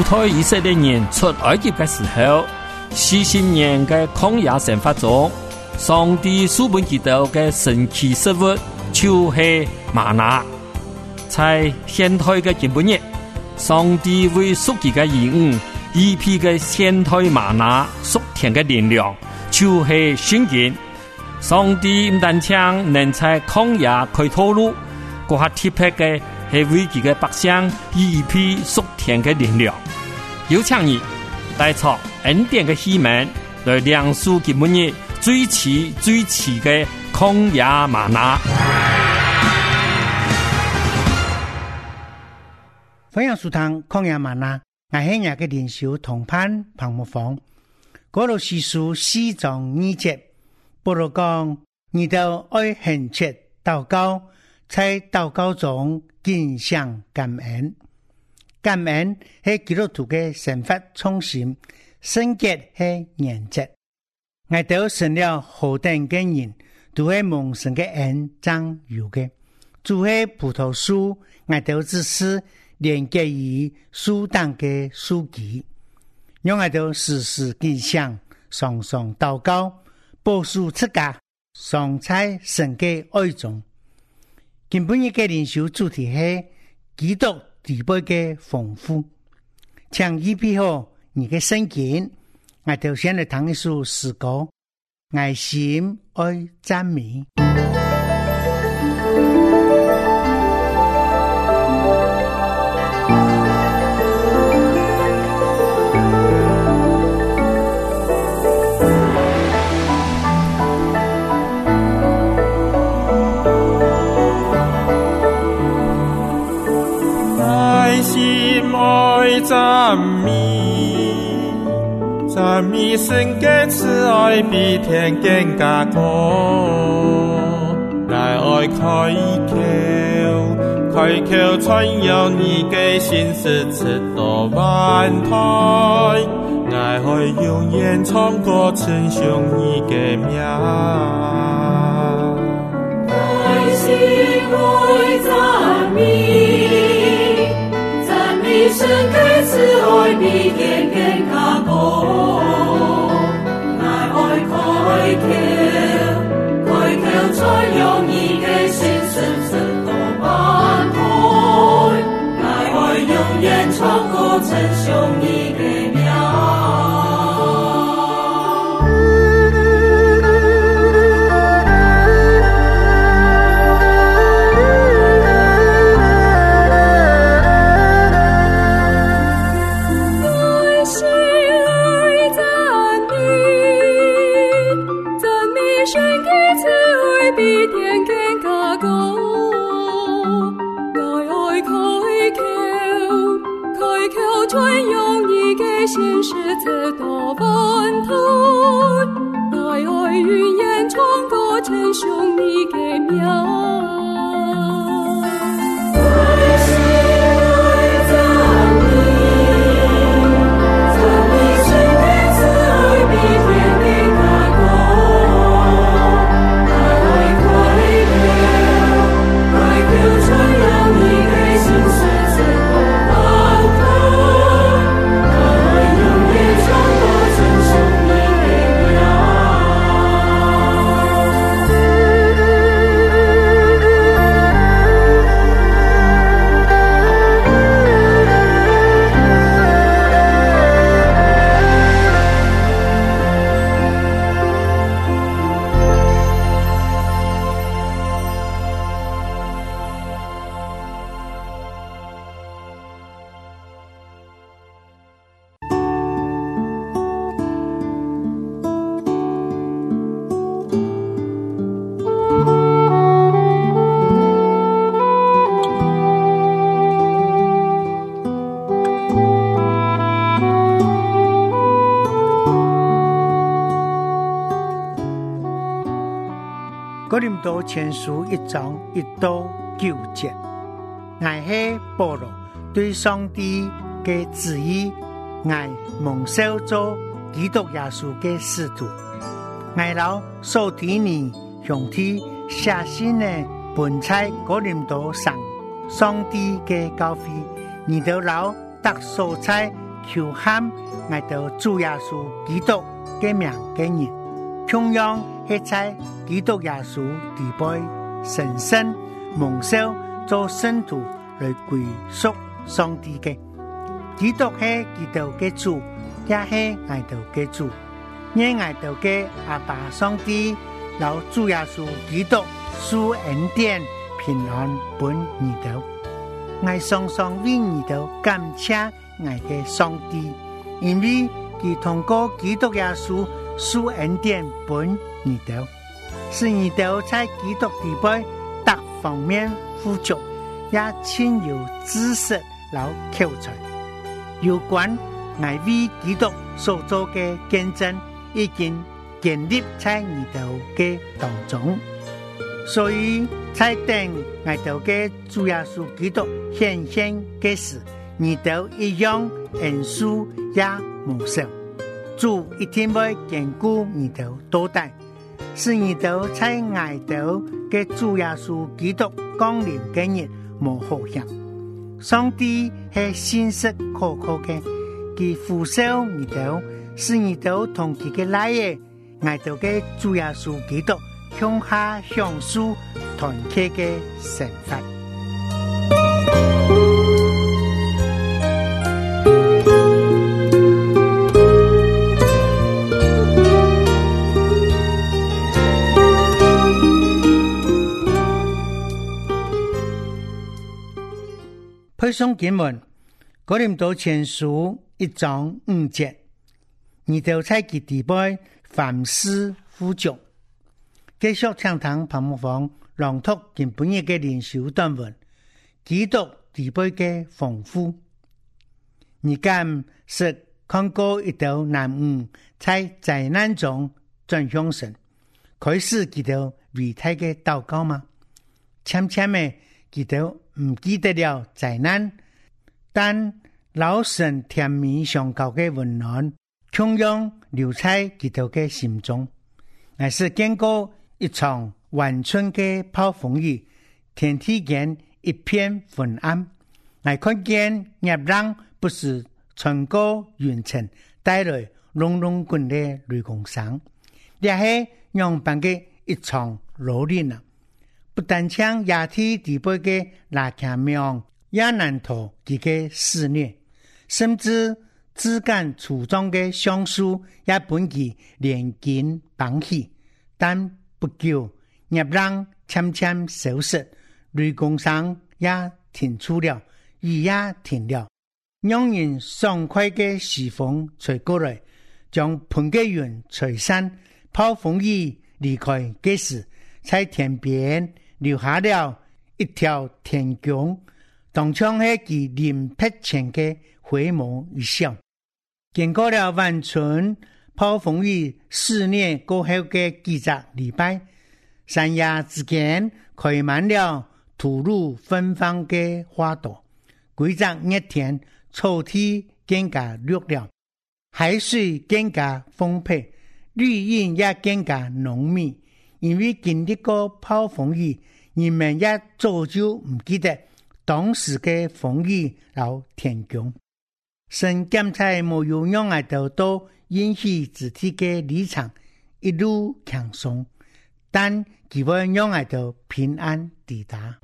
代以色列人出埃及的时候，40年的曠野生活中，上帝赐给他们的神奇食物就是玛拿。在现代的今日，上帝为属他的儿女预备的现代玛拿属天的力量就是圣经。上帝不但能在曠野開道路，更還特別的是為他的百姓預備屬天的力量。有請你帶着恩典的希望來領受今日最奇的曠野嗎哪。 歡迎收聽曠野嗎哪，我係日嘅靈修同伴彭木芳。嗰度是書4章2節，保羅講：你哋愛懇切禱告，在禱告中獻上感恩。感恩係基督徒嘅生活重心，聖潔係原則。我哋成了何等嘅人，都係蒙神嘅恩長有嘅。主係葡萄樹，我哋只是連結於樹當嘅樹基，讓我哋時時獻上，常常禱告，保守自家，常在神嘅愛中。今本日嘅靈修主題係基督地位嘅豐富，請預備好你嘅聖經，我哋先嚟聽一首詩歌，愛心愛讚美。 讚美神嘅慈愛比天更加高，來愛開口傳揚你嘅心事直到萬代，來愛永遠唱歌稱頌你嘅名，愛心愛讚美神嘅慈愛比天更加高，愛開口傳揚你嘅心事直到萬代，愛永遠唱歌稱頌你嘅名。心事直到萬代，愛永遠唱歌稱頌你嘅名。愛心愛讚美神嘅慈愛比天更加高，愛開口傳揚你嘅心事直到萬代， 哥林多前書1章1到9節，我係保羅對上帝嘅旨意，我蒙受做基督耶穌嘅使徒，我老受提尼兄弟寫信呢，本在哥林多上帝嘅教會，你都老特所在求喊我哋主耶穌基督嘅名嘅人，同樣係在基督耶穌地位神聖蒙受做聖徒來歸屬上帝嘅。基督係基督嘅主，也係我哋嘅主。因我哋嘅阿爸上帝，老主耶穌基督賜恩典平安本你哋。我常常為你哋感謝我嘅上帝，因為佢通過基督耶穌賜恩典本你哋，使你哋在基督地位各方面富足，也親有知識老口才。有關我為基督所做嘅見證，已經建立在你哋嘅當中。所以在等我哋嘅主耶穌基督顯現嘅時，你哋一樣恩賜也無少。主一定會堅固你哋多代，使你哋在我哋嘅主耶穌基督降臨嘅日無好險。上帝係信實可靠嘅，佢扶守你哋，使你哋同佢嘅來嘅我哋嘅主耶穌基督向下享受團結嘅成法。配送經文，哥林多前書1章5節，你哋在其地位凡事富足。繼續暢談泡沫房朗讀今本日嘅靈修短文，基督地位嘅豐富。你敢是看過一道男兒在災難中轉向神，開始記得偉大嘅禱告嗎？悄悄的記得唔記得了災難，但老神甜蜜相交嘅溫暖，同樣留在基督嘅心中。乃是經過一場晚春嘅暴風雨，天地間一片昏暗，來看見熱浪不是穿過雲層帶來隆隆滾的雷公聲，也是樣般嘅一場羅林啊！不但將亞體地位嘅拉卡苗也難逃佢嘅肆虐，甚至枝幹粗壯嘅橡樹也本其連根綁起，但不久熱浪漸漸消失，雷公聲也停住了，雨也停了，讓人爽快嘅時風吹過來，將噴嘅雲吹散，暴風雨離開嘅時，在天邊留下了一條天宮，當場係其臨撇前嘅回眸一笑。經過了晚春暴風雨肆虐過後嘅幾個禮拜，山崖之間開滿了吐露芬芳嘅花朵，規則熱天草地更加綠了，海水更加豐沛，綠蔭也更加濃密。因為經歷過暴風雨，人們也早就唔記得當時嘅風雨和天宮。神檢查沒有讓我哋到應許之地嘅立場一路輕鬆，但佢會讓我哋平安抵達。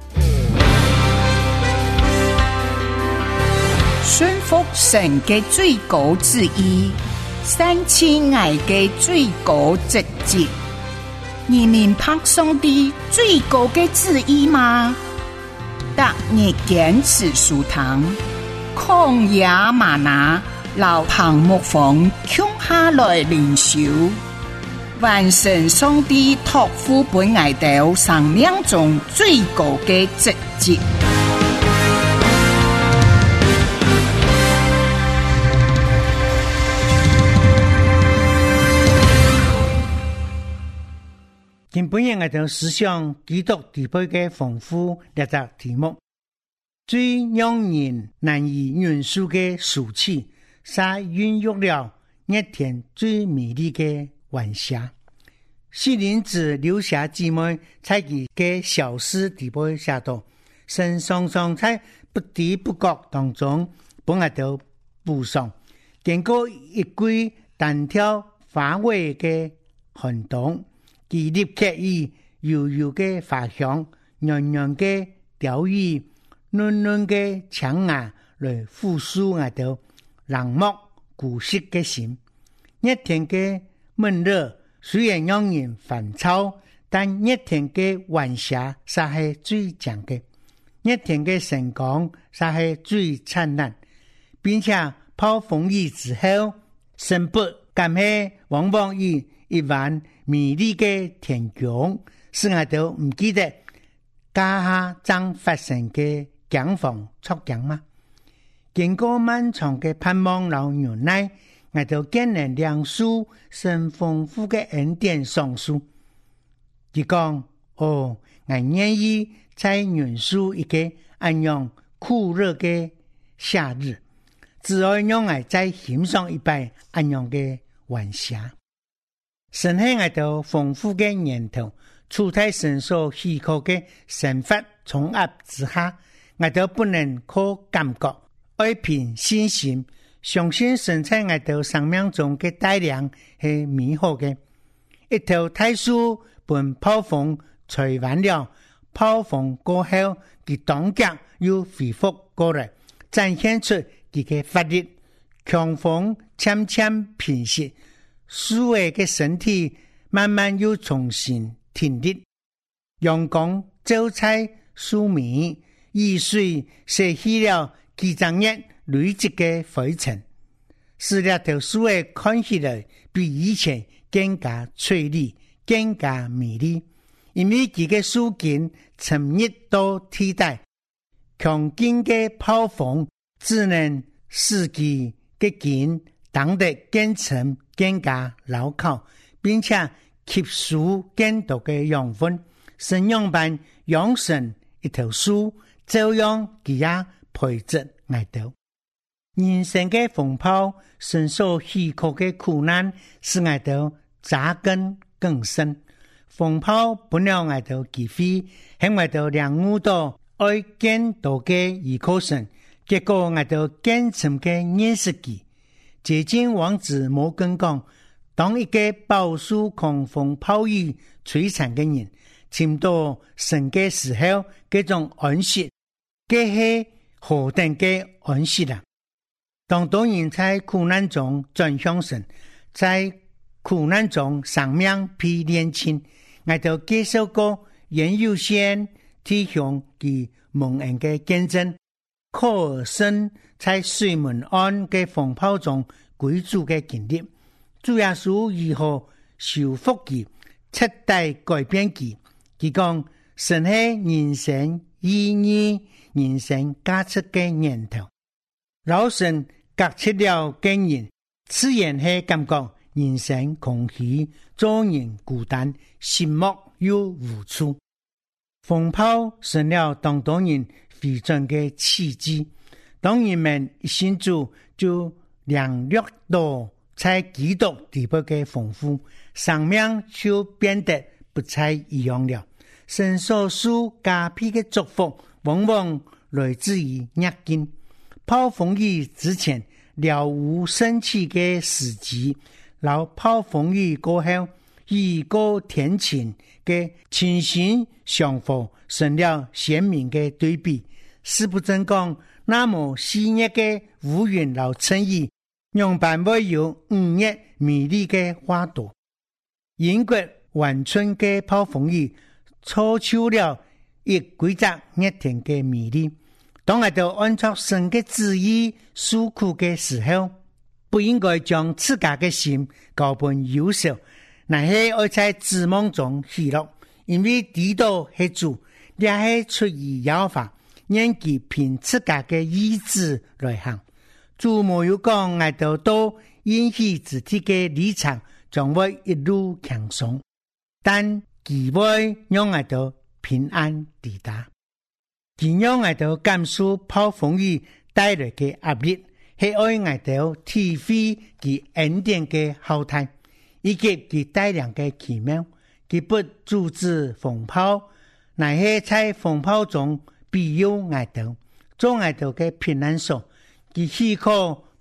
順服神嘅最高旨意，san親愛嘅最高職責。你明白上帝最高嘅旨意嗎？特日堅持書堂，曠野嗎哪，老彭木房共下來靈修，完成上帝託付本愛到生命中最高嘅職責。 今本日我哋思想基督地位嘅豐富列個題目，最讓人難以言述嘅俗氣，是孕育了一天最美麗嘅晚霞。希林子留下姊妹在佢嘅小詩地位下頭，神常常在不知不覺當中幫我哋補上， 经过一季单挑乏味的寒冬，其立刻以悠悠的花香、暖暖的调语、嫩嫩的枪牙来抚恤我哋冷漠孤寂的心。热天的闷热虽然让人烦躁，但热天的晚霞才是最强的，热天的晨光才是最灿烂，并且暴风雨之後，神不甘係往往以一番美麗的天空，使我哋唔記得家下正發生嘅境況錯境嗎？經過漫長嘅盼望和忍耐，我哋見能兩書神豐富嘅恩典上書。佢講：我願意在忍受一個安樣酷熱嘅夏日。只愛讓我再欣賞一杯安樣嘅晚霞。神喺我哋豐富嘅源頭，處在神所許可嘅神法重壓之下，我哋不能靠感覺，愛憑信心，相信神在我哋生命中嘅帶領係美好嘅。一頭大樹被暴風吹完了，暴風過後，佢當腳又恢復過來，展現出佢嘅法力，強風漸漸平息，樹嘅身體慢慢又重新挺立，陽光照在樹面，雨水洗去了幾張日累積嘅灰塵，使呢條樹看起來比以前更加翠綠，更加美麗，因為佢嘅樹根沉熱到替代強勁嘅暴風，只能使其嘅根當得更沉更加牢靠，並且吸收更多嘅養分，神樣般養成一條樹，照樣佢也培植愛到。人生嘅風暴，神所許可嘅苦難，使愛到扎根更深。風暴本了愛到機會，喺愛到兩誤到愛更多嘅依靠神。結果我哋更深嘅認識佢。接近王子摩根講，當一個飽受狂風暴雨摧殘嘅人，尋到神嘅時候，嗰種安息，嗰係何等嘅安息啦！當多人在苦難中轉向神，在苦難中生命被煉淨，我哋接受過原有先體向佢蒙恩嘅見證。靠而生在水門岸嘅風暴中居住嘅經歷，主耶穌如何修復佢，徹底改變佢。佢講神係人生意義、人生價值嘅源頭。老神隔出了經驗，自然係感覺人生空虛，做人孤單，寂寞又無助。風暴成了當多人非常嘅刺激，當人們一信主就領略到在基督地步嘅豐富，生命就變得不再一樣了。神所賜加倍嘅祝福，往往來自於逆境。暴風雨之前了無生氣嘅時機，然後暴風雨過後，雨過天晴嘅情形相符，成了鮮明嘅對比。是不正講，那麼細膩嘅烏雲和春雨，樣板會有5月美麗嘅花朵。英國晚春嘅暴風雨，造就了一規則熱天嘅美麗。當我哋按照神嘅旨意訴苦嘅時候，不應該將自家嘅心交俾憂愁，乃係要在指望中喜樂，因為知道係主，也係出於耶和華。讓佢憑自家嘅意志來行，主沒有講我哋到應許之地嘅立場將會一路輕鬆，但佢會讓我哋平安抵達。佢讓我哋感受暴風雨帶來嘅壓力，係愛我哋體會佢恩典嘅浩大，以及佢帶來嘅奇妙。佢不阻止風暴，乃係在風暴中必有愛道，做愛道嘅平安所，佢許可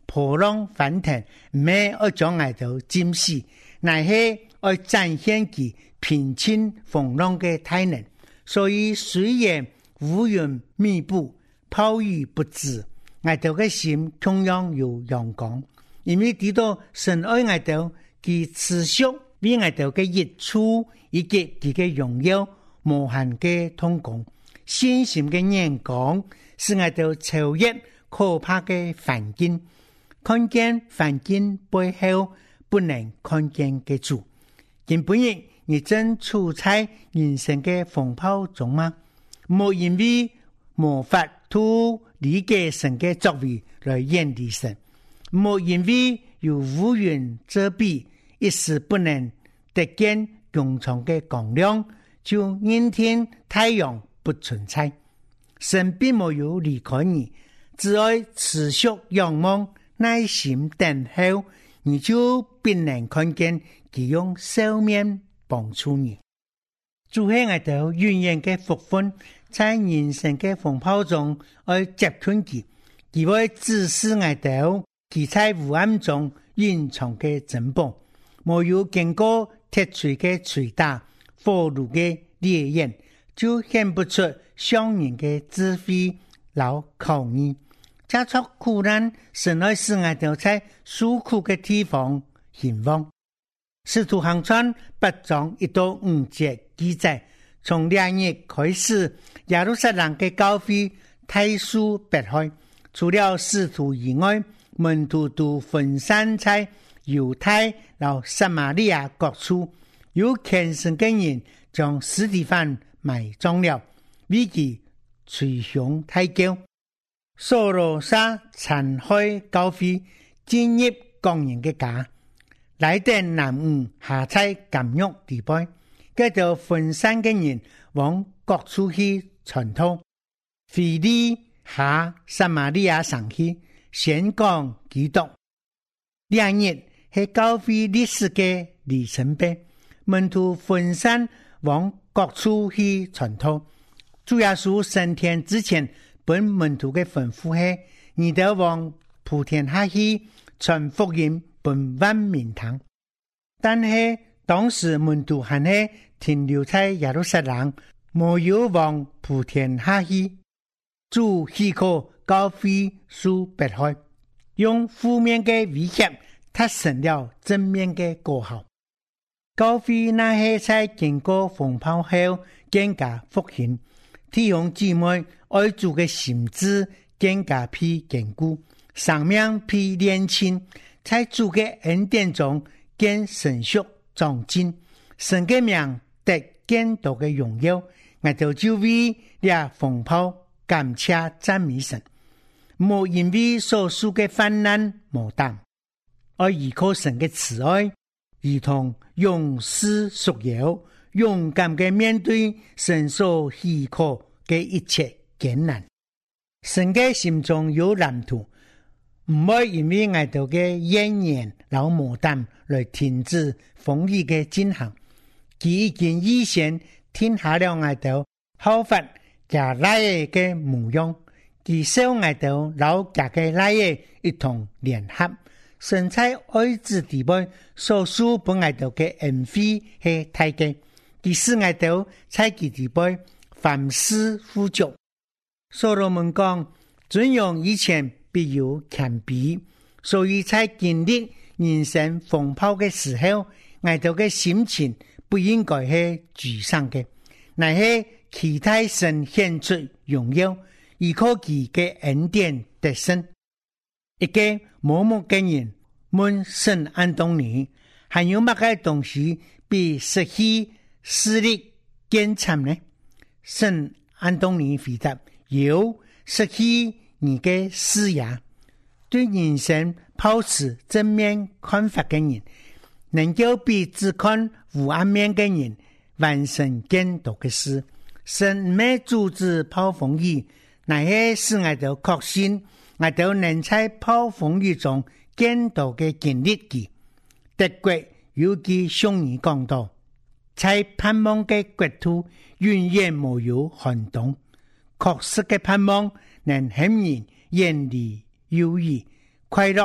波浪翻腾，唔係要將我哋浸死，乃係要展現佢平靜風浪嘅大能。所以雖然烏雲密布，暴雨不止，我哋嘅心同樣有陽光，因為知道神愛我哋，佢持續為我哋嘅益處以及佢嘅榮耀無限嘅通工，信心嘅眼光使我哋超越可怕嘅環境，看見環境背後不能看見嘅主。今本日你正處在人生嘅風暴中嗎？莫因為無法度理解神嘅作為來遠離神，莫因為有烏雲遮蔽，一時不能得見穹蒼嘅光亮，就認定太陽不存在。神並沒有離開你，只愛持續仰望，耐心等候，你就必能看見佢用笑面幫助你。主係我哋永遠嘅福分，在人生嘅風暴中愛接近佢，佢會指示我哋佢在烏暗中隱藏嘅珍寶，沒有經過鐵錘嘅錘打，火爐嘅烈焰，就顯不出商人嘅智慧老口義。加速苦難，神愛使我哋在受苦嘅地方興旺。使徒行傳8章1到5節記載，從2日開始，耶路撒冷嘅教會大數迫害，除了使徒以外，門徒都分散在猶太和撒瑪利亞各處，有虔誠嘅人將司提反埋葬了，為其捶胸大叫。掃羅沙殘害教會，進入工人嘅家，來電男女下在監獄地背，繼續分散嘅人往各處去傳道，腓利下撒瑪利亞上去宣講基督。2日係教會歷史嘅里程碑，門徒分散往各處去傳道。主耶穌升天之前，本門徒嘅吩咐係，你哋往普天下去傳福音，本萬民堂。但係當時門徒還係停留在耶路撒冷，沒有往普天下去。主許可教會受迫害，用負面嘅威脅達成了正面嘅果效。教會那係在經過風暴後更加復興，弟兄姊妹愛主嘅心志更加被堅固，生命被煉淨，在主嘅恩典中更成熟長進，神嘅名得更多嘅榮耀。我哋就為了風暴感謝讚美神，冇因為所受嘅患難無膽，而依靠神嘅慈愛，如同勇士束腰，勇敢嘅面對神所許可嘅一切艱難。神嘅心中有藍圖，唔會因為我哋嘅怨言老無膽來停止風雨嘅進行。佢已經預先聽下了我哋效法加拉嘅模樣，佢收我哋老家嘅拉一同聯合，神在愛子地位所屬本我哋嘅恩惠係大嘅，佢使我哋在佢地位凡事富足。所羅門講，尊榮以前必有謙卑，所以在經歷人生風暴嘅時候，我哋嘅心情不應該係沮喪嘅，乃係期待神顯出榮耀，依靠佢嘅恩典得勝。一個盲目嘅人問聖安東尼，還有乜嘅東西比失去視力更慘呢？聖安東尼回答，有失去你嘅視野。對人生抱持正面看法嘅人，能夠比只看烏暗面嘅人完成更多嘅事。神唔係阻止暴風雨，乃係使我哋確信我哋能在暴風雨中更多嘅經歷佢。德國有句俗語講到，在盼望嘅國土永遠沒有寒冬。確實嘅盼望能使人遠離憂鬱，快樂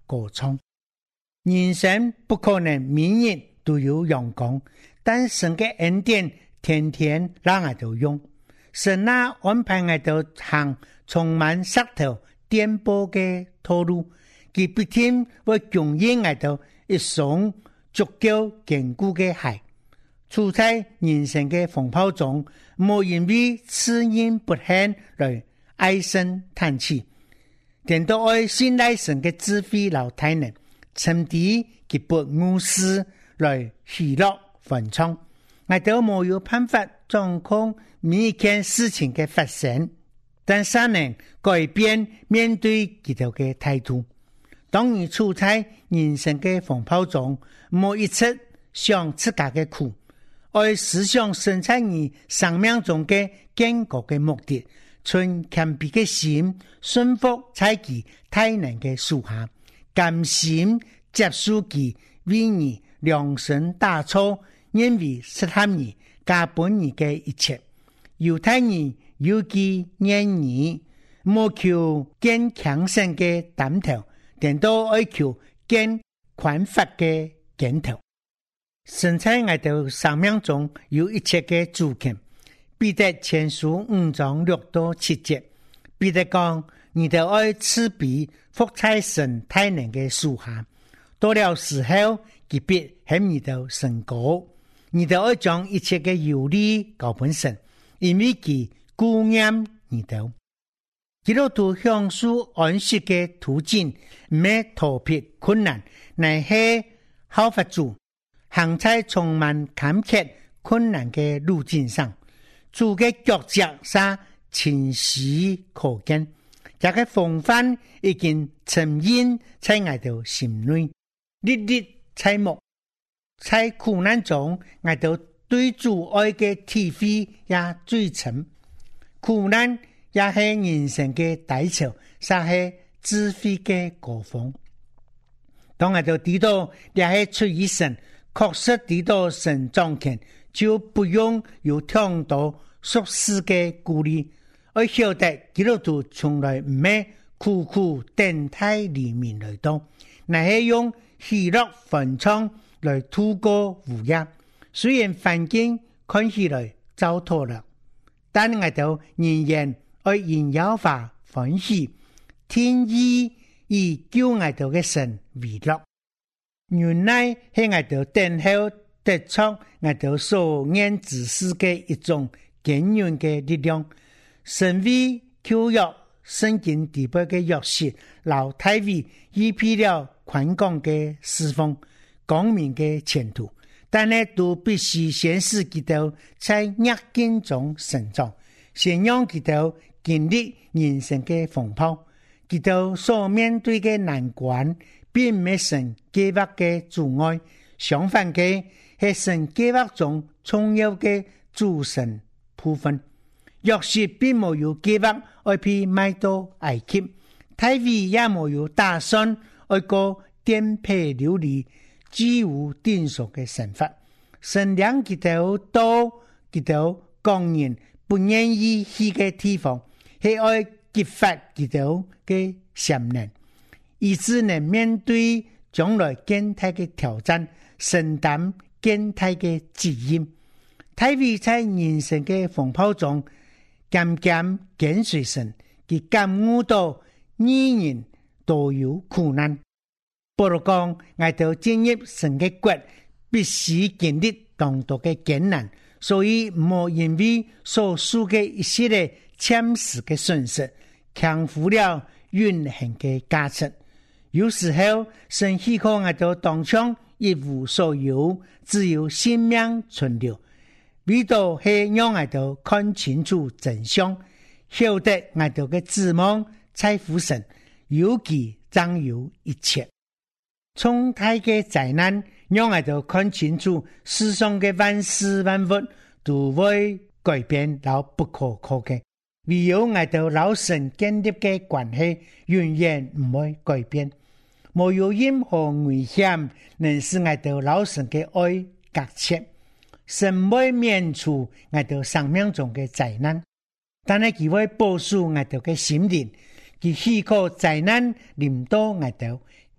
歌唱。人生不可能每日都有阳光，但神嘅恩典天天让我哋用。神安排我哋行充滿石頭顛簸嘅道路，佢必定會供應我哋一雙足夠堅固嘅鞋。處在人生嘅風暴中，冇因為此人不幸來唉聲嘆氣，但都愛信賴神嘅智慧和大能，趁地佢不誤事來喜樂歡暢。我哋冇有辦法掌控每一件事情嘅發生，但尚能改變面對佢哋嘅態度。當你處在人生嘅風暴中，冇一次想自家嘅苦，愛思想生在你生命中嘅建國嘅目的，存謙卑嘅心，順服在其大能嘅手下，甘心接受其為你量身打造，因為適合你加本你嘅一切。猶太人有其言語，冇求見強盛嘅膽頭，但都愛求見寬闊嘅肩頭。神在我哋生命中有一切嘅主權。彼得前書5章6到7節，彼得講：你哋愛慈悲服在神大能嘅手下，到了時候，佢必向你哋升高。你哋愛將一切嘅有利交本神，因為佢顧念你哋。基督徒享受安息嘅途徑，唔係逃避困難，乃係效法主，行在充滿坎坷困難嘅路徑上。主嘅腳跡上清晰可見，這個風範已經沉印在我哋心內，歷歷在目。在苦難中，我哋對主愛嘅體會也最深。苦難也係人生嘅低潮，也係智慧嘅高峰。當我哋知道也係出於神，確實知道神掌權，就不用有太多俗世嘅顧慮。我曉得基督徒從來唔係苦苦等待黎明來到，乃係用喜樂歡暢來度過午夜。雖然環境看起來糟蹋了，但我哋仍然愛因耶和華歡喜，天意以救我哋嘅神為樂。原來係我哋等候得出我哋所念之事嘅一種堅韌嘅力量。神為舊約聖經地位嘅約瑟，老大衛預備了寬廣嘅侍奉，光明嘅前途，但係都必須先使佢哋在逆境中成長，先讓佢哋經歷人生嘅風暴。佢哋所面對嘅難關，並唔係神計劃嘅阻礙，相反嘅係神計劃中重要嘅主神部分。約瑟並沒有計劃要被賣到埃及，大衛也沒有打算要過顛沛流離、居無定所嘅生活。神讓佢哋到佢哋工人不願意去嘅地方，係要激發佢哋嘅潛能，以致能面對將來更大嘅挑戰，承擔更大嘅責任。大衛在人生嘅風暴中，漸漸跟隨神，佢感悟到義人都有苦難。保羅講，我哋進入神嘅國，必須經歷當多嘅艱難，所以唔好因為所屬嘅一些嘅暫時嘅損失，強忽了永恆嘅價值。有時候，神許可我哋當場一無所有，只有性命存留。為到係讓我哋看清楚真相，曉得我哋嘅指望在乎神，有其掌有一切。從大嘅災難，讓我哋看清楚世上嘅萬事萬物都會改變到不可靠嘅，唯有我哋老神建立嘅關係永遠唔會改變，沒有任何危險能使我哋老神嘅愛隔絕。神會免除我哋生命中嘅災難，但係佢會保守我哋嘅心靈，佢許可災難臨到我哋，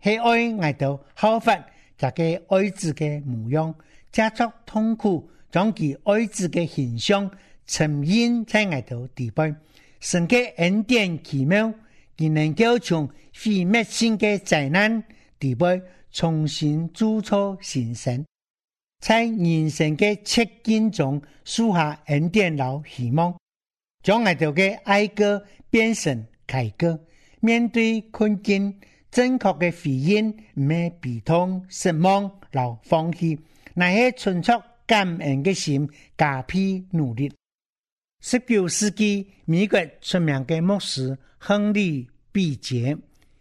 是愛我哋效法這個愛子嘅模樣，加速痛苦，將其愛子嘅形象呈現在我哋地位。神嘅恩典奇妙，佢能夠從毀滅性嘅災難地位重新築造新生，在人生嘅切境中樹下恩典和希望，將我哋嘅哀歌變成凱歌。面對困境，正確嘅回應唔係悲痛、失望、和放棄，乃係存出感恩嘅心，加倍努力。19世紀美國出名嘅牧師亨利·畢傑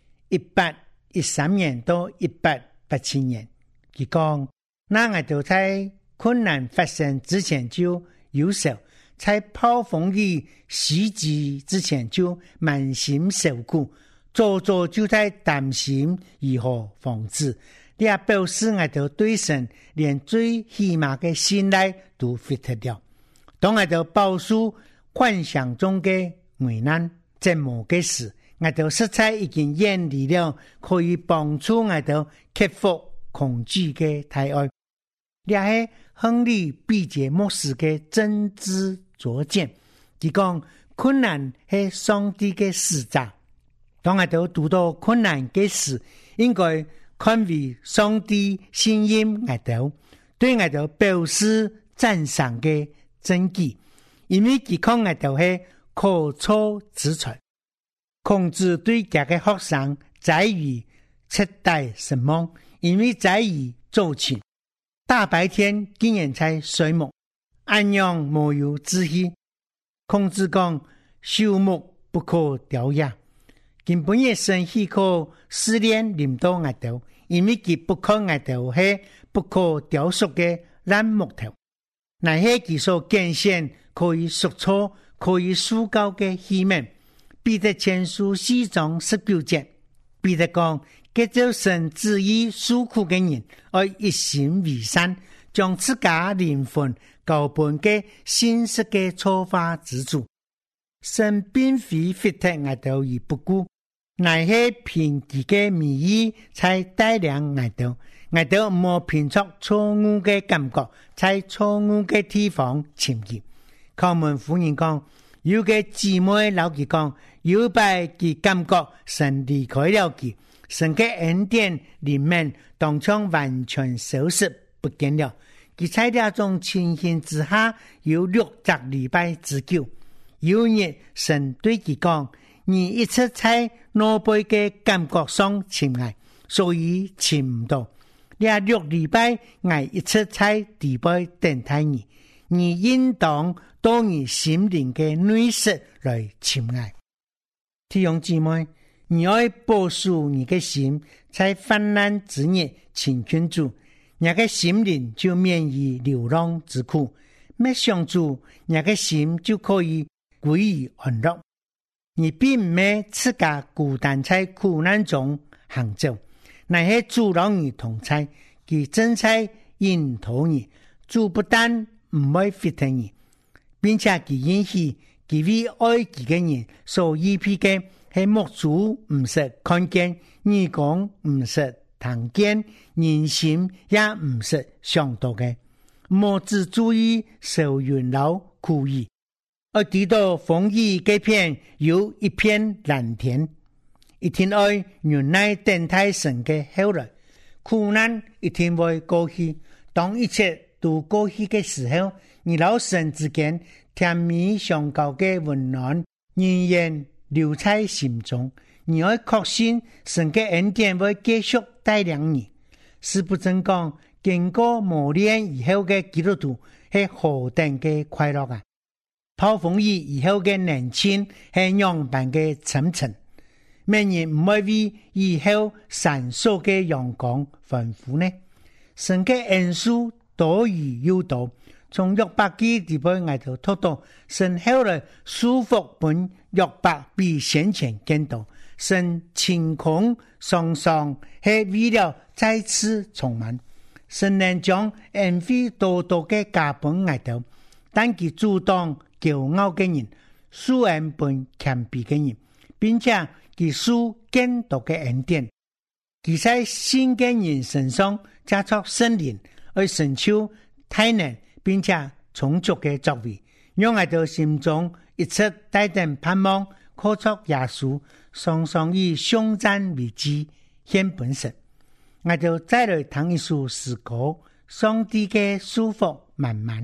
，1813年到1887年，佢講：那我哋在困難發生之前就憂愁，在暴風雨襲擊之前就滿心受苦，早早就在擔心如何防止。這也表示我哋對神連最起碼嘅信賴都失去了。當我哋報述幻想中嘅危難折磨嘅事，我哋實在已經遠離了可以幫助我哋克服恐懼嘅大愛。這係亨利·畢傑牧師嘅真知灼見。佢講困難係上帝嘅使者，當我哋讀到困難嘅事，應該看為上帝信任我哋，對我哋表示讚賞嘅證據。因為佢講我哋係可造之材。孔子對這個學生在於徹底失望，因為在於早晨大白天竟然在睡夢，安樣沒有志氣。孔子講朽木不可雕也，根本也生氣可試煉臨到我哋，因為佢不可我哋係不可雕塑嘅爛木頭，乃係佢所見現可以塑造、可以塑造嘅器皿。彼得前書4章19節，彼得講：藉着神旨意受苦嘅人，愛一心為善，將自家靈魂交本嘅信實嘅錯法之主。神並非廢棄我哋而不顧，乃係憑佢嘅美意才帶領我哋。我哋唔好憑出錯誤嘅感覺，在錯誤嘅地方潛入。靠門夫人講，有嘅姊妹老佢講，有擺佢感覺神離開了佢，神嘅恩典裡面當場完全消失不見了。佢在這種情形之下，有60禮拜之久。有日神對佢講：你一直在腦背嘅感覺上親愛，所以親唔到。這6禮拜我一直在地背等待你，你應當到你心靈嘅內室來親愛。弟兄姊妹，你要保守你嘅心，在患難之日親近主，你嘅心靈就免於流浪之苦；沒想主，你嘅心就可以歸於安樂。你並唔係自家孤單在苦難中行走，乃係主讓你同在，佢正在引導你。主不但唔會廢棄你，並且佢允許佢為愛佢嘅人所預備嘅係目主唔識看見，耳光唔識聽見，人心也唔識想到嘅。莫只注意受孕老苦意，而睇到風雨嘅片有一片藍天，一定愛原來等待神嘅後來，苦難一定會過去。當一切都過去嘅時候，你老神之間甜蜜相交嘅溫暖仍然留在心中。你要確信神嘅恩典會繼續帶領你。是不正講經過磨練以後嘅基督徒係何等嘅快樂啊！暴風雨以後嘅年輕係樣般嘅沉沉，咩人唔會為以後閃爍嘅陽光歡呼呢？神嘅恩賜多而又多，從約伯記地背外頭讀到，神後來祝福本約伯比先前更多，神晴空爽爽係為了再次充滿，神能將恩惠多多嘅加本外頭，但佢阻擋驕傲嘅人，賜恩本謙卑嘅人，並且佢賜更多嘅恩典。 其在新嘅人身上加出聖靈，而成就大能並且充足嘅作為，讓我哋心中一切帶定盼望，靠着耶穌常常以頌讚為祭獻本身。我哋再來聽一首詩歌，上帝嘅祝福滿滿。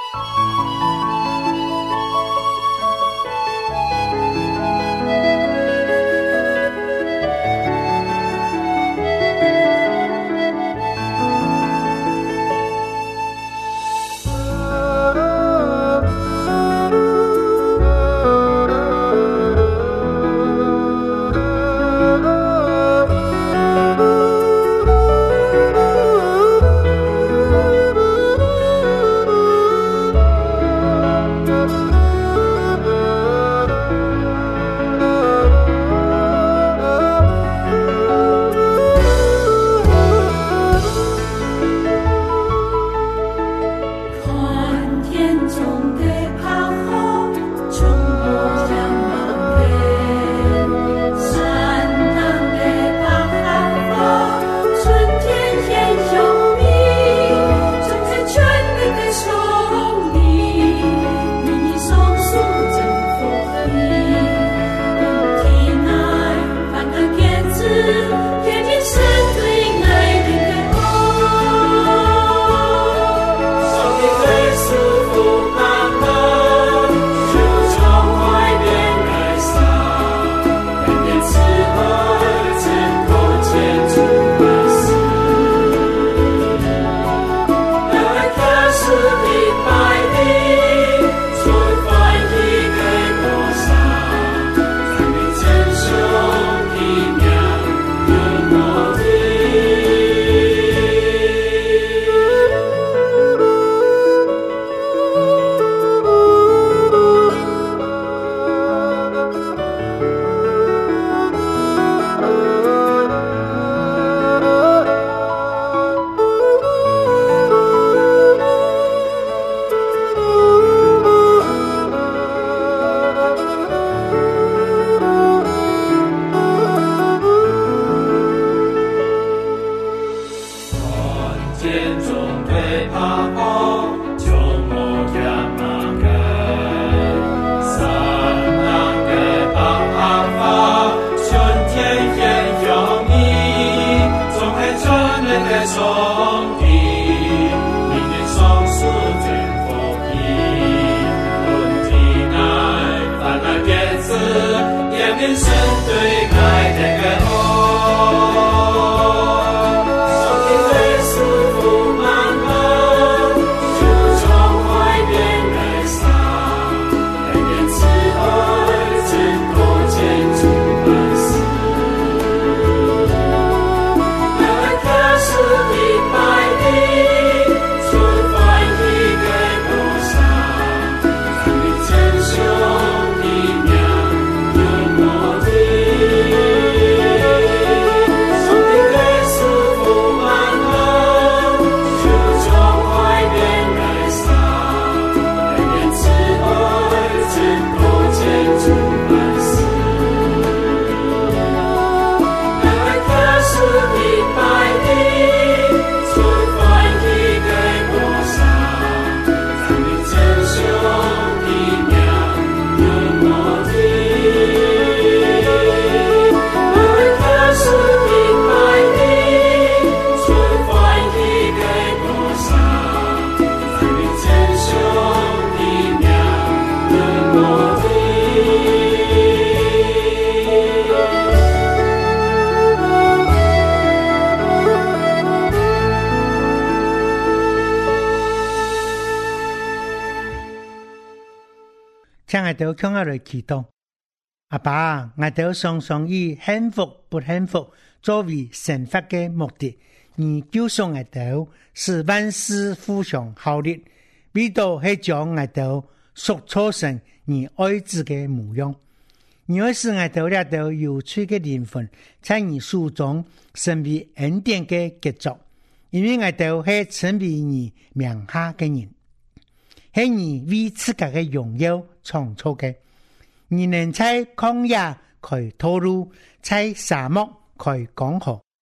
請我哋向我來祈禱，阿爸，我哋常常以幸福不幸福作為生活嘅目的，而救贖我哋使萬事互相效力，為到係將我哋塑造成而愛子嘅模樣，而愛使我哋呢度有趣嘅靈魂，在你手中成為恩典嘅傑作，因為我哋係成為你名下嘅人。係你為自家嘅榮耀創造嘅，你能在曠野開道路，在沙漠開江河，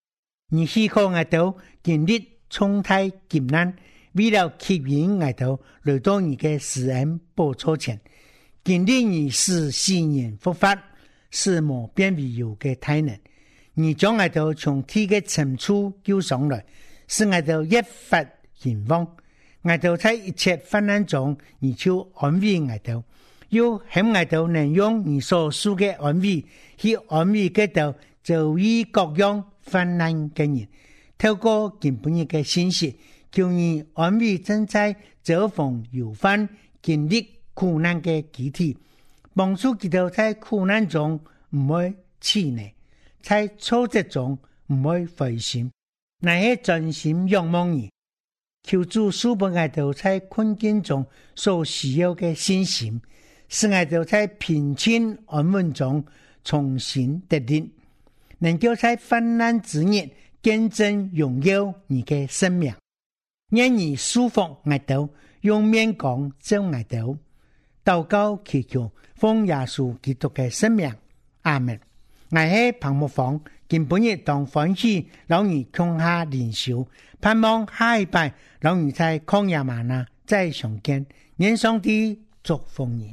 你希望我哋經歷重大艱難，為了吸引我哋來到你嘅施恩寶座前，經歷你是死人復活，使無變為有嘅大能。你將我哋從天嘅深處救上來，使我哋一發興旺。我哋在一切患難中，你就安慰我哋，又希望我哋能用你所賜嘅安慰去安慰嗰度遭遇各樣患難嘅人，透過今本日嘅信息，叫你安慰正在遭逢憂患、經歷苦難嘅肢體，幫助佢哋在苦難中唔會氣餒，在挫折中唔會灰心，乃係專心仰望你，求主賜俾我哋在困境中所需要嘅信心，使我哋在平靜安穩中重新得力，能夠在患難之日見證榮耀你嘅生命，讓你舒服我哋，用面光照我哋，禱告祈求奉耶穌基督嘅生命，阿們。我係彭木房，今本日當歡喜老兒共下靈修，盼望下一拜老兒在曠野嗎哪再相見，願上帝祝福你。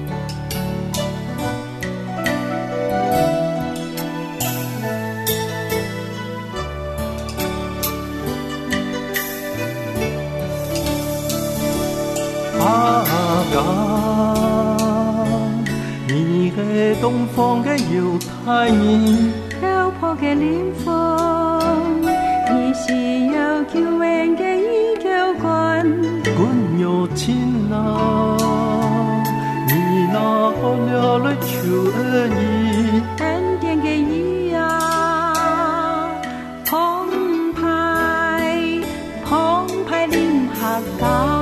你係東方嘅猶太人， 漂泊嘅靈魂，你是有救恩嘅依靠君， 君有情啊，你拿好了來求恩義， 恩典嘅義啊，澎湃臨客家。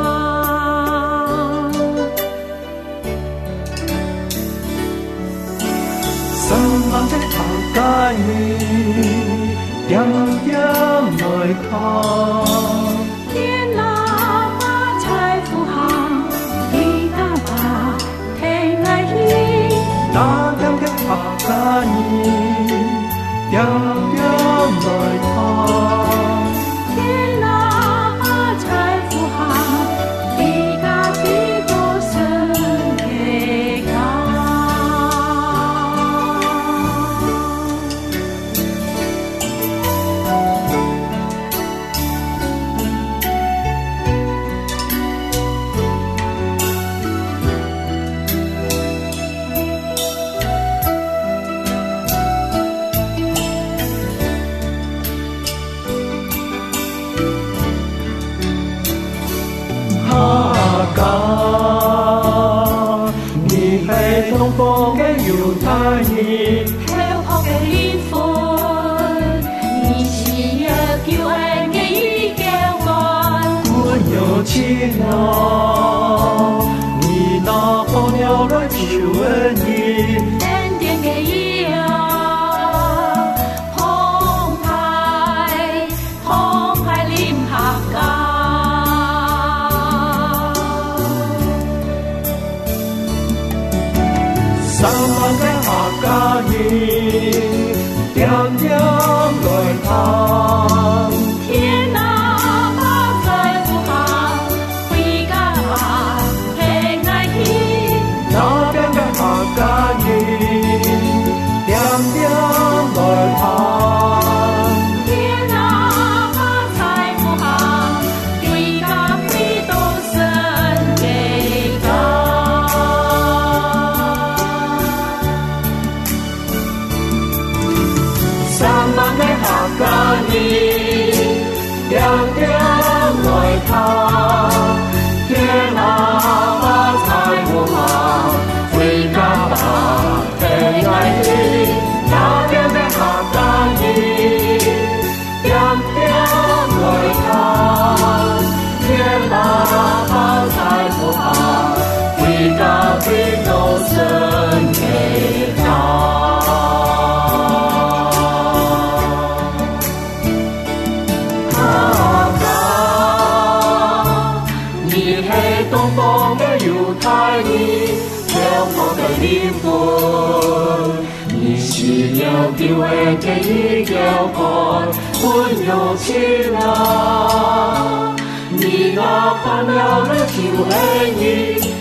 帶你點點來看， 天哪把財富行，地大把天愛意， 那點嘅客家人點點來看， 天哪把財富行，地大地多神嘅家。 東方嘅猶太人， 漂泊嘅靈魂，你是有救恩嘅依靠君， 君有情啊，你拿好了來求恩義， 恩典嘅義啊，澎湃臨客家。 三萬嘅客家人點點來看， 天哪把財富行，回家吧平安喜， 那邊嘅客家人點點來看， 天哪把財富行，回家回到神嘅家。客家人點點來看，天哪把財富行，回家吧平安喜，那邊嘅客家人點點來看，天哪把財富行，回家回到神嘅家。東方嘅猶太人，漂泊嘅靈魂，你是只有叫人嘅依叫看，歡有情啊！你那盼了了就係你。